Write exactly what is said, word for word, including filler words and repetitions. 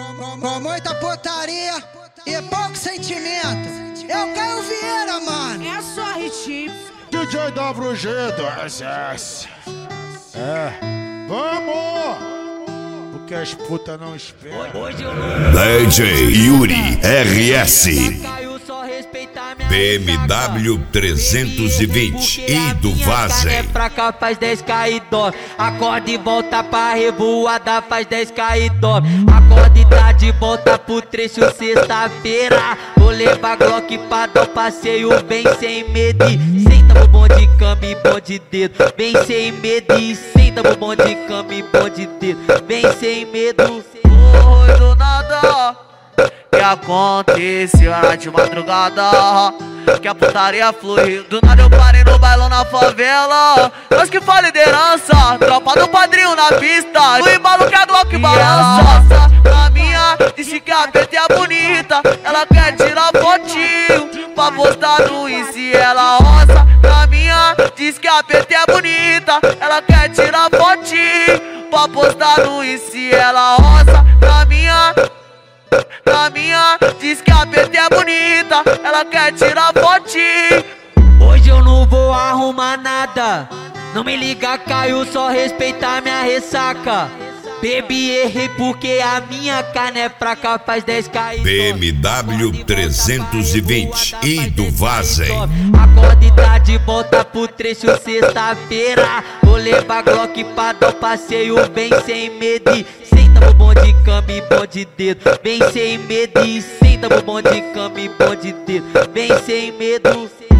Com muita putaria e pouco sentimento. Eu Caio Vieira, mano. É só ritmo. D J W G do S S. É, vamos! Porque as putas não esperam. D J Yuri R S B M W trezentos e vinte e do Vazen. É pra cá faz dez K e dó. Acorda e volta pra revoada, faz dez K e dó. Acorda e tá de volta pro trecho sexta-feira. Vou levar Glock pra dar um passeio, bem sem medo. Senta no bom de cama e bom de dedo, bem sem medo. Senta no bom de cama e bom de dedo, bem sem medo. Foi do nada que aconteceu era de madrugada, que a putaria flui. Do nada eu parei no bailão na favela. Nós que faz liderança, tropa do padrinho na pista. No embalo que a Glock balança. Na minha, disse que a P T é bonita. Ela quer tirar fotinho pra postar no Insta, ela roça. Na minha, diz que a P T é bonita. Ela quer tirar fotinho pra postar no Insta, ela roça. Na minha, na minha, diz que a P T é bonita, ela quer tirar fotinho. Hoje eu não vou arrumar nada. Não me liga, Caio, só respeitar minha ressaca. Baby, errei porque a minha carne é fraca, faz dez K e B M W trezentos e vinte e do Vazen. Acorda e tá de volta pro trecho sexta-feira. Vou levar Glock pra dar um passeio, bem sem medo. Senta no bom de cama e bom de dedo, bem sem medo. Senta no bom de cama e bom de dedo, bem sem medo.